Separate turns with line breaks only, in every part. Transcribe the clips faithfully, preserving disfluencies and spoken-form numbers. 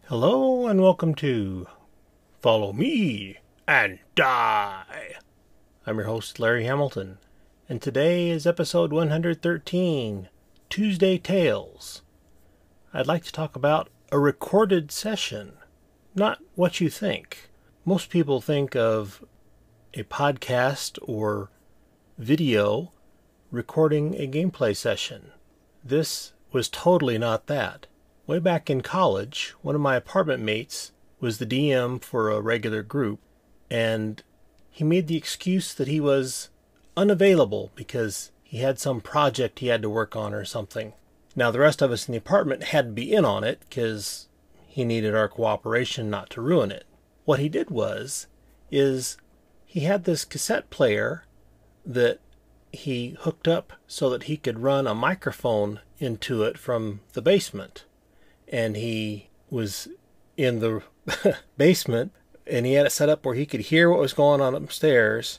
Hello and welcome to Follow Me and Die. I'm your host, Larry Hamilton, and today is episode one hundred thirteen, Tuesday Tales. I'd like to talk about a recorded session, not what you think. Most people think of a podcast or video recording a gameplay session. This was totally not that. Way back in college, one of my apartment mates was the D M for a regular group, and he made the excuse that he was unavailable because he had some project he had to work on or something. Now, the rest of us in the apartment had to be in on it because he needed our cooperation not to ruin it. What he did was, is he had this cassette player that he hooked up so that he could run a microphone into it from the basement. And he was in the basement, and he had it set up where he could hear what was going on upstairs.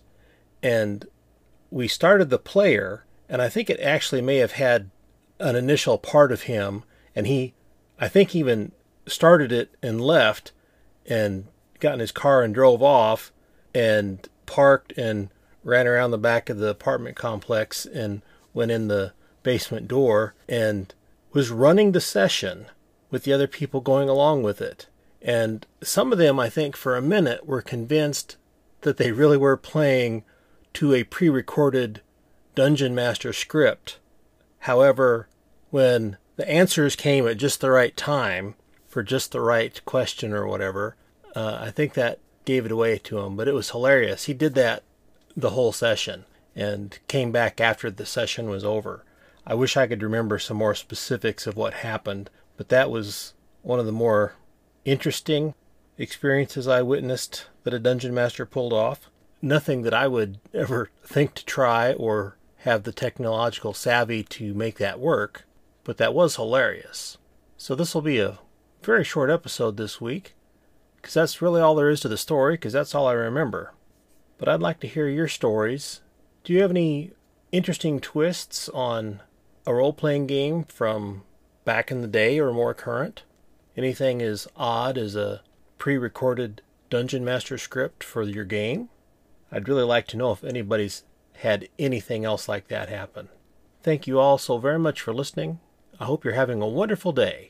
And we started the player, and I think it actually may have had an initial part of him, and he, I think, even started it and left and got in his car and drove off and parked and ran around the back of the apartment complex and went in the basement door and was running the session with the other people going along with it. And some of them, I think, for a minute were convinced that they really were playing to a pre-recorded Dungeon Master script. However, when the answers came at just the right time, for just the right question or whatever, uh, I think that gave it away to him. But it was hilarious. He did that the whole session and came back after the session was over. I wish I could remember some more specifics of what happened, but that was one of the more interesting experiences I witnessed that a Dungeon Master pulled off. Nothing that I would ever think to try or have the technological savvy to make that work, but that was hilarious. So this will be a very short episode this week, because that's really all there is to the story, because that's all I remember. But I'd like to hear your stories. Do you have any interesting twists on a role-playing game from back in the day or more current? Anything as odd as a pre-recorded Dungeon Master script for your game? I'd really like to know if anybody's had anything else like that happen. Thank you all so very much for listening. I hope you're having a wonderful day.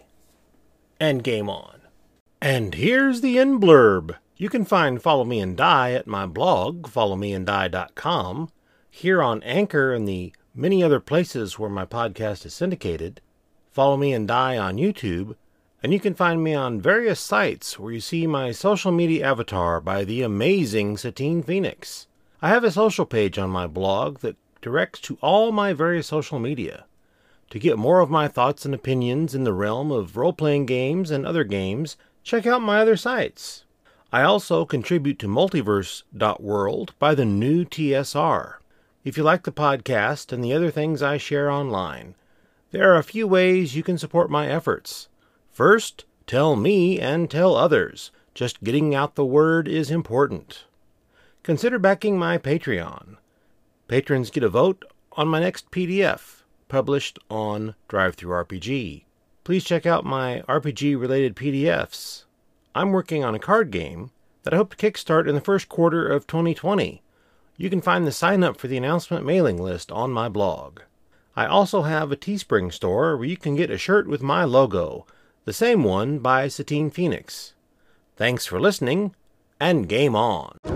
And game on. And here's the end blurb. You can find Follow Me and Die at my blog, follow me and die dot com, here on Anchor and the many other places where my podcast is syndicated. Follow Me and Die on YouTube, and you can find me on various sites where you see my social media avatar by the amazing Satine Phoenix. I have a social page on my blog that directs to all my various social media. To get more of my thoughts and opinions in the realm of role-playing games and other games, check out my other sites. I also contribute to multiverse dot world by the new T S R. If you like the podcast and the other things I share online, there are a few ways you can support my efforts. First, tell me and tell others. Just getting out the word is important. Consider backing my Patreon. Patrons get a vote on my next P D F, published on DriveThruRPG. Please check out my R P G-related P D Fs. I'm working on a card game that I hope to kickstart in the first quarter of twenty twenty. You can find the sign-up for the announcement mailing list on my blog. I also have a Teespring store where you can get a shirt with my logo, the same one by Satine Phoenix. Thanks for listening, and game on!